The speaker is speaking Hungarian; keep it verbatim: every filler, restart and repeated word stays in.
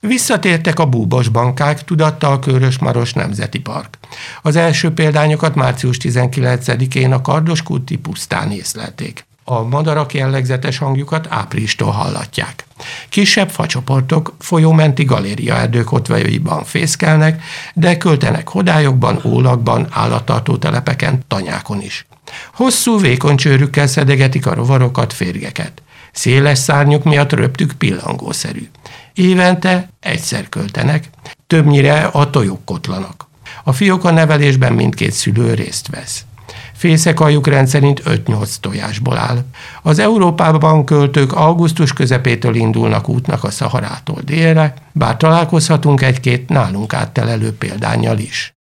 Visszatértek a búbos bankák, tudatta a Körös-Maros Nemzeti Park. Az első példányokat március tizenkilencedikén a Kardoskúti pusztán észlelték. A madarak jellegzetes hangjukat áprilistól hallatják. Kisebb facsoportok folyómenti galériaerdők hotvajaiban fészkelnek, de költenek hodályokban, ólakban, állattartó telepeken, tanyákon is. Hosszú, vékony csőrükkel szedegetik a rovarokat, férgeket. Széles szárnyuk miatt röptük pillangószerű. Évente egyszer költenek, többnyire a tojók kotlanak. A fióka nevelésben mindkét szülő részt vesz. Fészekajuk rendszerint öt-nyolc tojásból áll. Az Európában költők augusztus közepétől indulnak útnak a Szaharától délre, bár találkozhatunk egy-két nálunk áttelelő példánnyal is.